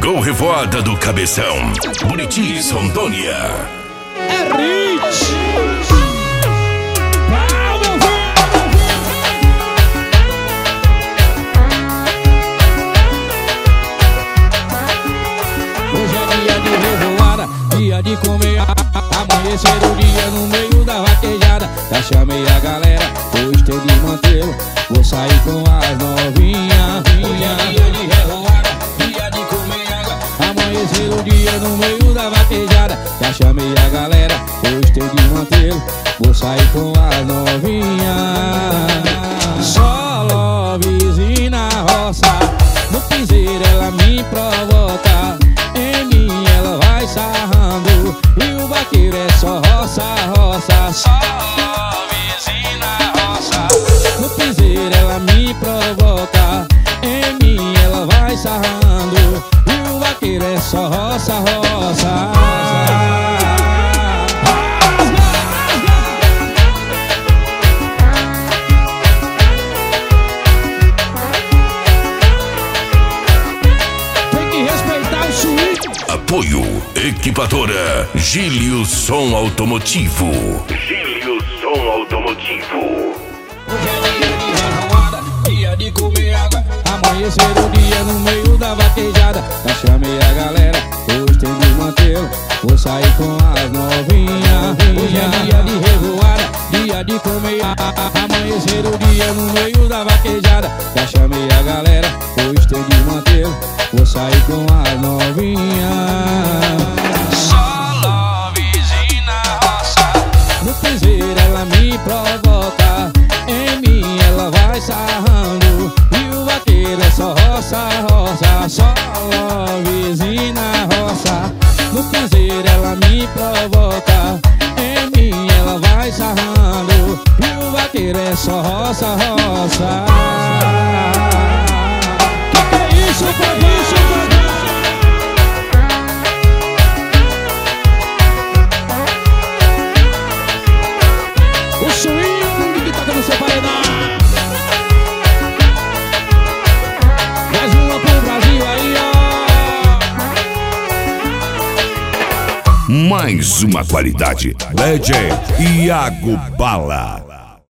Chegou Revoada do Cabeção, Buritis, Rondônia. É Rich. Hoje é dia de revoada, dia de comer. Amanhecer o dia no meio da vaquejada. Já chamei a galera, hoje tem de mantê-lo. Vou sair com as novinhas. Hoje é dia de revoada, dia de comer água. Amanhecer o dia no meio da vaquejada. Já chamei a galera, hoje tem de mantê-lo. Vou sair com as novinhas. Só lovezinho na roça, no piseiro ela me provoca. Em mim ela vai sarrando, e o vaqueiro é só roça, roça. Só lovezinho na roça, no piseiro ela me provoca. Em mim ela vai sarrando, e o vaqueiro é só roça, roça. Apoio Equipadora Gílio Som Automotivo. Gílio Som Automotivo. Hoje é dia de revoada, dia de comer água. Amanhecer o dia no meio da vaquejada. Já chamei a galera, hoje tem de mantê-lo. Vou sair com as novinhas. Hoje é dia de revoada, dia de comer água. Amanhecer o dia no meio da vaquejada. Já chamei a galera, hoje tem de mantê-lo. Vou sair com as novinhas. Só lovezinho na roça, no piseiro ela me provoca. Em mim ela vai sarrando, e o vaqueiro é só roça, roça. Só lovezinho na roça, no piseiro ela me provoca. Em mim ela vai sarrando, e o vaqueiro é só roça, roça. Que é isso, isso, o swing que toca no seu paredão. Mais uma pro Brasil aí, ó. Mais uma qualidade. Legend Iago Bala.